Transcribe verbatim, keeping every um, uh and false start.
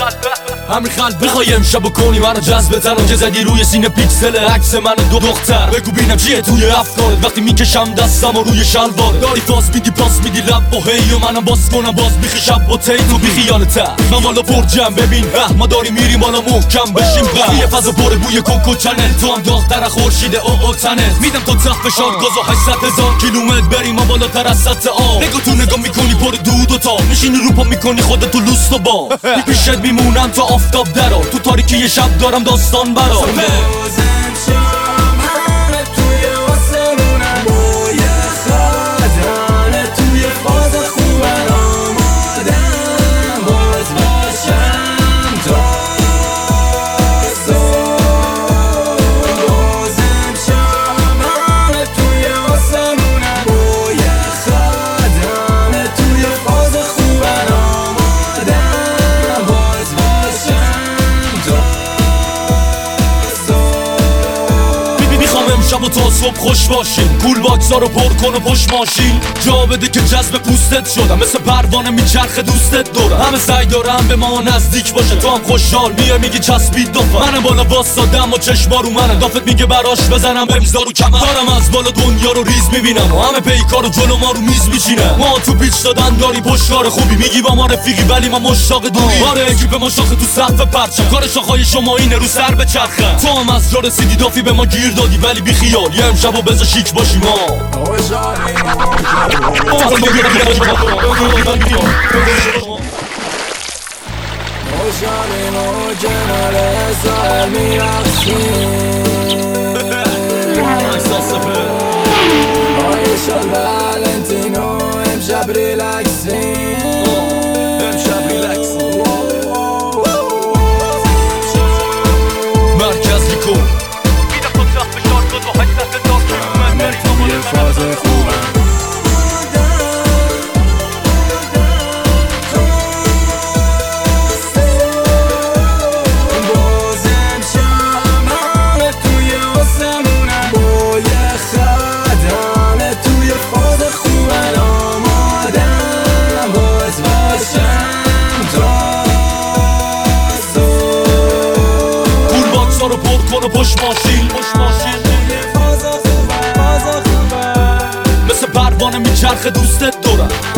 همین خلق بخوای امشب کنی منو جذب تنم که زدی روی سینه پیکسل عکس من دو دختر. بگو بینم چیه توی افکارت وقتی میکشم دستم و روی شلوارت. داری فاز میدی پاس میدی لب و هی و منم باز کنم باز بیخی شب و تی تو بیخی یالتر. من بالا پر جمع ببین اه ما داریم میریم بالا محکم بشیم قه یه فضا پر بوی کوکو چنل. تو هم داغ‌تر خورشید او او تنت. میدم تا تخت فشار گاز و هشتصد هزار کیلومتر بریم ما بالاتر از سطح آب. نگاه تو نگاه میکنی پر دود و تاب میشینی رو پا میکنی خودتو لوست و با پیشت میمونم تا آفتاب درا. تو تاریکی یه شب دارم داستان برا. شب و تا صبح خوش باشین. کول باکسا رو پر کن و پشت ماشین. جا بده که جذب پوستت شدم مثل پروانه میچرخه دوستت دورم. همه سعی دارم به ما نزدیک باشه تو هم خوشحال میه میگی چسبید دفعه. منم بالا واسادم و چشما رو منه دافت میگه براش بزنم بمیزا رو کمر. دارم از بالا دنیا رو ریز میبینم و همه پیکار و جلو ما رو میز میچینه. ما تو پیچ دادن داریم پشتکار خوبی میگی با ما رفیقی ولی ما مشتاق دوری. آره اکیپ ما شاخه تو سقف پرچم. کار شاخهای شما اینه رو سر بچرخه. تو هم از جا رسیدی دافی به ما گیر دادی ولی بی خیال یه امشب و بذار شیک باشی ما. خوشحالیم و کنار سر میرقصیم. آیشال والنتینو امشب ریلکسیم. امشب ریلکسیم. مرکز لیکو یه فاز خوبم. بازم شمعه توی آسمونم با یه خدمه توی فاز خوبم. آمادم باز باشم تا صبح. کول باکسا رو پر کن و پشت ماشین. مثل پروانه میچرخه دوستت دورم.